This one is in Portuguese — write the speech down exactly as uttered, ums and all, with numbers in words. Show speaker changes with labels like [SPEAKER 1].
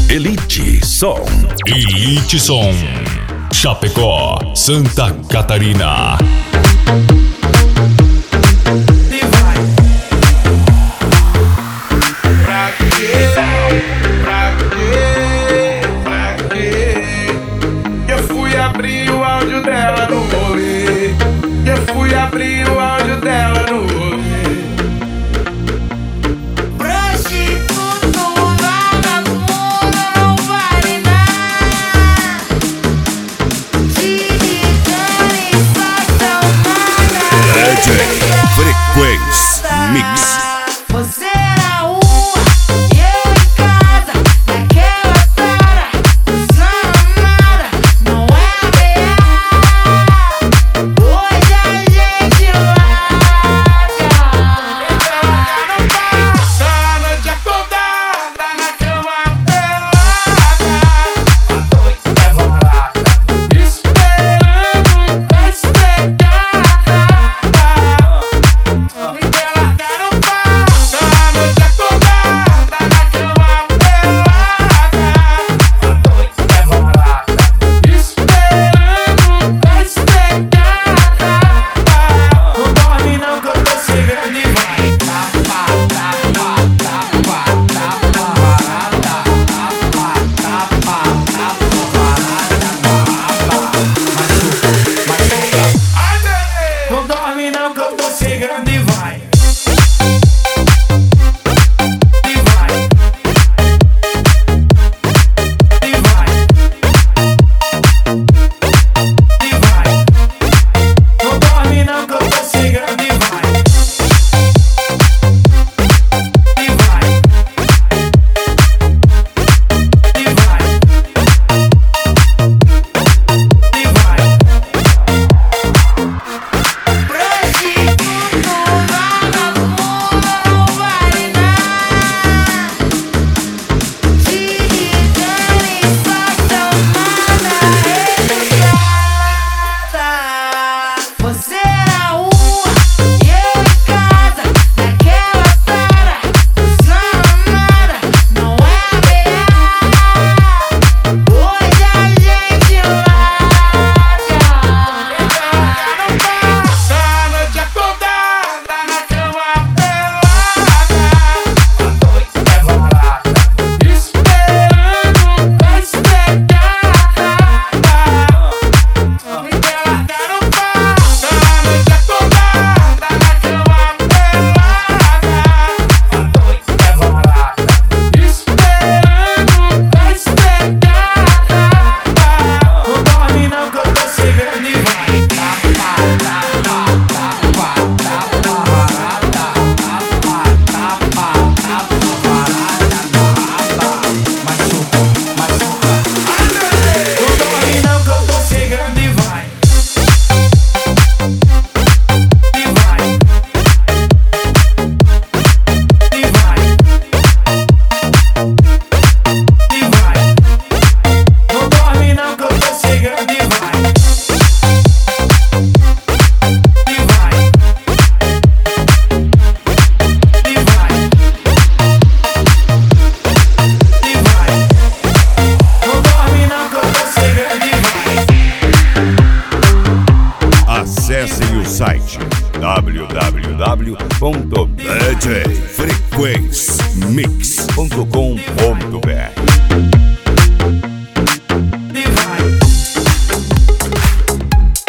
[SPEAKER 1] Elite Som.
[SPEAKER 2] Elite Som. Chapecó, Santa Catarina.
[SPEAKER 3] E vai. Pra quê? Pra quê? Pra quê? Eu fui abrir o áudio dela no rolê. Eu fui abrir o áudio dela no rolê.
[SPEAKER 1] Frequência Mix.
[SPEAKER 4] Você era uma e eu em casa, naquela tara, amada, não é a real. Hoje a gente larga.
[SPEAKER 3] Passa a noite acordada na cama pelada, a noite é volada, esperando pra se pegar. Não dorme não que eu tô chegando e vai. E vai. E vai. E vai. Não dorme não que eu tô chegando e vai. E vai. E vai. E vai.
[SPEAKER 4] Você era uma e eu em casa, naquela tara, amada, não é a real. Hoje a gente larga.
[SPEAKER 3] Passa a noite acordada na cama pelada, a noite é volada, esperando pra se pegar. Me largaram. Passa a noite acordada na cama pelada, a noite é volada, esperando pra se pegar. Não dorme não que eu tô chegando e vai. Não dorme não que eu tô chegando e vai. E vai. E vai. E vai. Não dorme não que eu tô chegando e vai. E vai. E vai. E vai. Não dorme não que eu tô chegando e vai.
[SPEAKER 1] Acessem o site w w w ponto d j frequência mix ponto com ponto b r.